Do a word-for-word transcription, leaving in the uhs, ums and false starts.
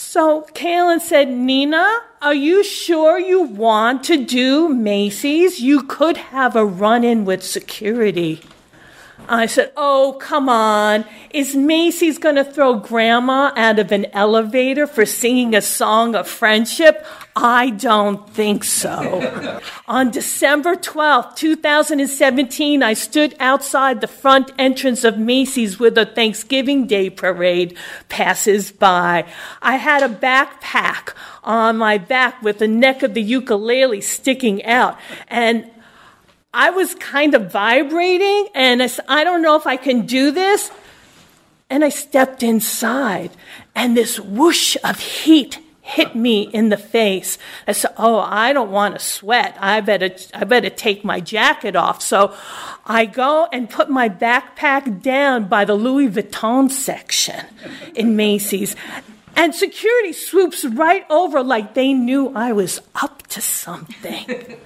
So Kaylin said, Nina, are you sure you want to do Macy's? You could have a run-in with security. I said, oh, come on. Is Macy's going to throw Grandma out of an elevator for singing a song of friendship? I don't think so. On December twelfth, two thousand seventeen, I stood outside the front entrance of Macy's where the Thanksgiving Day parade passes by. I had a backpack on my back with the neck of the ukulele sticking out, and I was kind of vibrating, and I said, I don't know if I can do this. And I stepped inside, and this whoosh of heat hit me in the face. I said, oh, I don't want to sweat. I better, I better take my jacket off. So I go and put my backpack down by the Louis Vuitton section in Macy's. And security swoops right over like they knew I was up to something.